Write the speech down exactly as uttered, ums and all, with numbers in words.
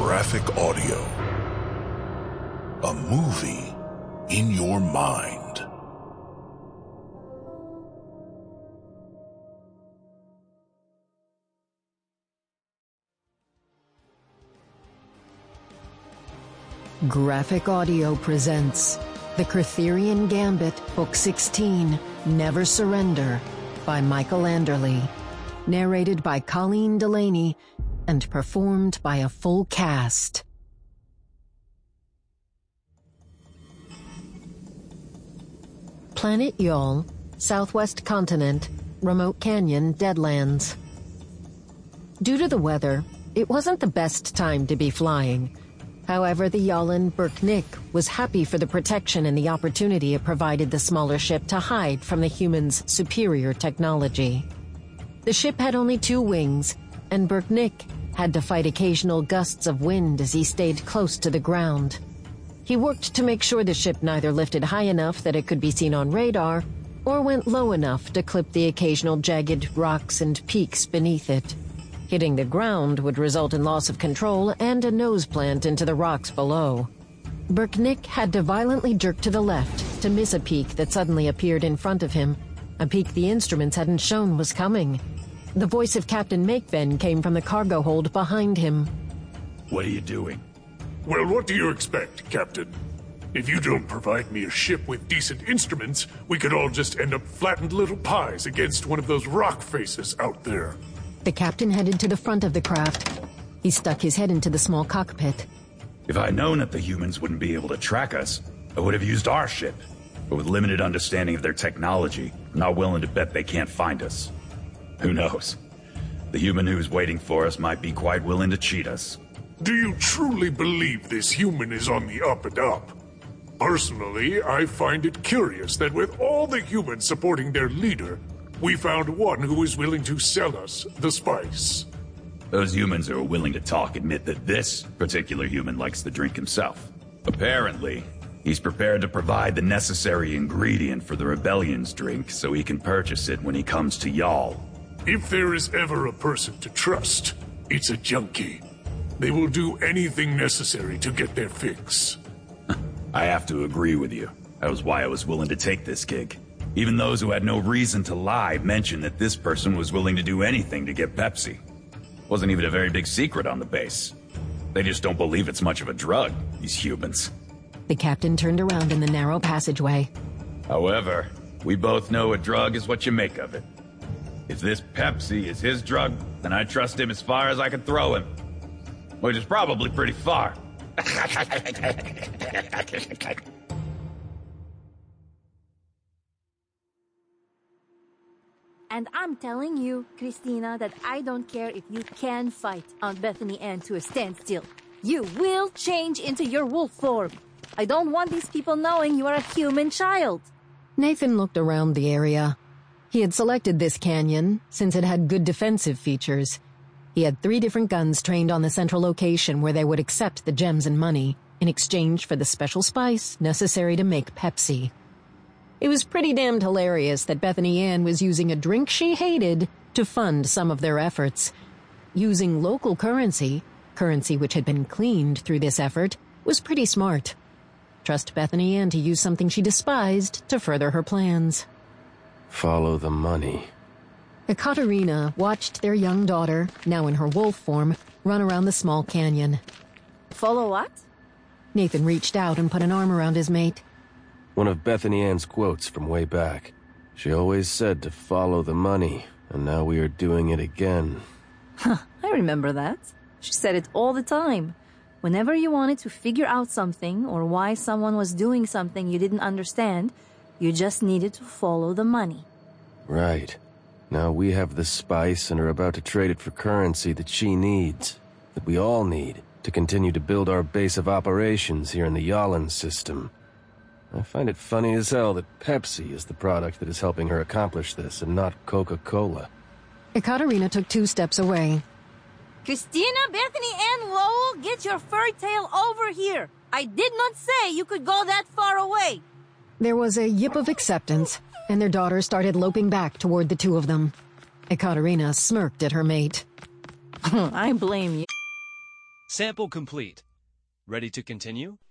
Graphic audio. A movie in your mind. Graphic Audio presents The Kurtherian Gambit, Book sixteen, Never Surrender, by Michael Anderle, narrated by Colleen Delaney, and performed by a full cast. Planet Yall, Southwest Continent, Remote Canyon, Deadlands. Due to the weather, it wasn't the best time to be flying. However, the Yallan Burknick was happy for the protection and the opportunity it provided the smaller ship to hide from the humans' superior technology. The ship had only two wings, and Burknick had to fight occasional gusts of wind as he stayed close to the ground. He worked to make sure the ship neither lifted high enough that it could be seen on radar, or went low enough to clip the occasional jagged rocks and peaks beneath it. Hitting the ground would result in loss of control and a nose plant into the rocks below. Burknick had to violently jerk to the left to miss a peak that suddenly appeared in front of him, a peak the instruments hadn't shown was coming. The voice of Captain Makeven came from the cargo hold behind him. What are you doing? Well, what do you expect, Captain? If you don't provide me a ship with decent instruments, we could all just end up flattened little pies against one of those rock faces out there. The captain headed to the front of the craft. He stuck his head into the small cockpit. If I'd known that the humans wouldn't be able to track us, I would have used our ship. But with limited understanding of their technology, I'm not willing to bet they can't find us. Who knows? The human who's waiting for us might be quite willing to cheat us. Do you truly believe this human is on the up and up? Personally, I find it curious that with all the humans supporting their leader, we found one who is willing to sell us the spice. Those humans who are willing to talk admit that this particular human likes the drink himself. Apparently, he's prepared to provide the necessary ingredient for the rebellion's drink so he can purchase it when he comes to Yall. If there is ever a person to trust, it's a junkie. They will do anything necessary to get their fix. I have to agree with you. That was why I was willing to take this gig. Even those who had no reason to lie mentioned that this person was willing to do anything to get Pepsi. Wasn't even a very big secret on the base. They just don't believe it's much of a drug, these humans. The captain turned around in the narrow passageway. However, we both know a drug is what you make of it. If this Pepsi is his drug, then I trust him as far as I can throw him. Which is probably pretty far. And I'm telling you, Christina, that I don't care if you can fight Aunt Bethany Ann to a standstill. You will change into your wolf form. I don't want these people knowing you are a human child. Nathan looked around the area. He had selected this canyon since it had good defensive features. He had three different guns trained on the central location where they would accept the gems and money in exchange for the special spice necessary to make Pepsi. It was pretty damned hilarious that Bethany Ann was using a drink she hated to fund some of their efforts. Using local currency, currency which had been cleaned through this effort, was pretty smart. Trust Bethany Ann to use something she despised to further her plans. Follow the money. Ekaterina watched their young daughter, now in her wolf form, run around the small canyon. Follow what? Nathan reached out and put an arm around his mate. One of Bethany Ann's quotes from way back. She always said to follow the money, and now we are doing it again. Huh, I remember that. She said it all the time. Whenever you wanted to figure out something or why someone was doing something you didn't understand, you just needed to follow the money. Right. Now we have the spice and are about to trade it for currency that she needs, that we all need, to continue to build our base of operations here in the Yallan system. I find it funny as hell that Pepsi is the product that is helping her accomplish this and not Coca-Cola. Ekaterina took two steps away. Christina, Bethany Ann Lowell, get your fur tail over here. I did not say you could go that far away. There was a yip of acceptance, and their daughter started loping back toward the two of them. Ekaterina smirked at her mate. I blame you. Sample complete. Ready to continue?